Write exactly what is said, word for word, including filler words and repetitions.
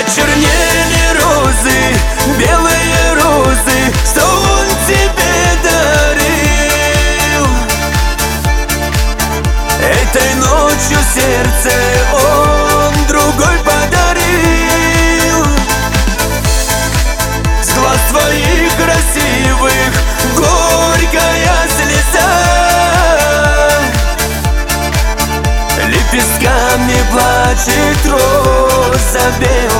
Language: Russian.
Почернели розы, белые розы, что он тебе дарил. Этой ночью сердце он другой подарил. С глаз твоих красивых горькая слеза, лепестками плачет роза белая.